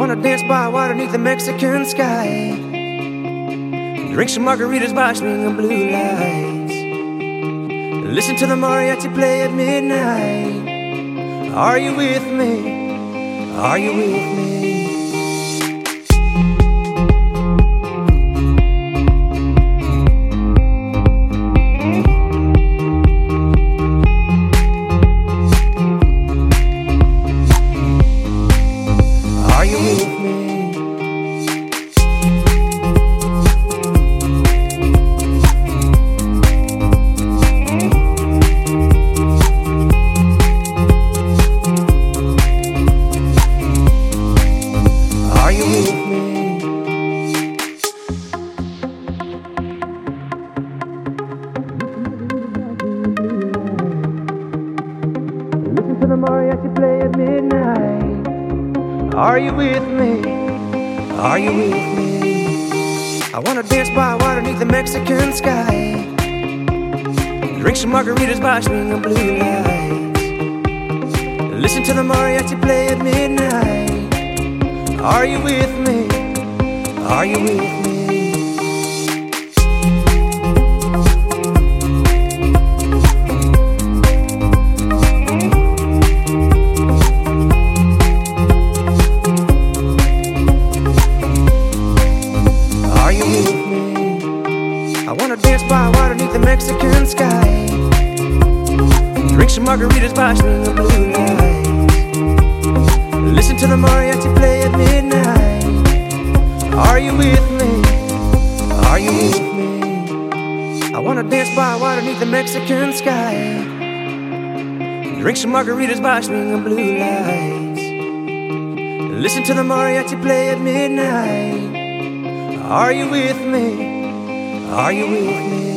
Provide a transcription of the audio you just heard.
wanna dance by water beneath the Mexican sky. Drink some margaritas by swinging blue lights. Listen to the mariachi play at midnight. Are you with me? Are you with me? Are you with me? Are you with me? Listen to the mariachi play at midnight. Are you with me? Are you with me? I wanna dance by water beneath the Mexican sky. Drink some margaritas by swinging blue lights. Listen to the mariachi play at midnight. Are you with me? Are you with me? Are you with me? I wanna dance by water beneath the Mexican sky. Drink some margaritas by swinging blue lights. Listen to the mariachi play at midnight. Are you with me? Are you with me? I wanna dance by water beneath the Mexican sky. Drink some margaritas by swinging blue lights. Listen to the mariachi play at midnight. Are you with me? Are you with me?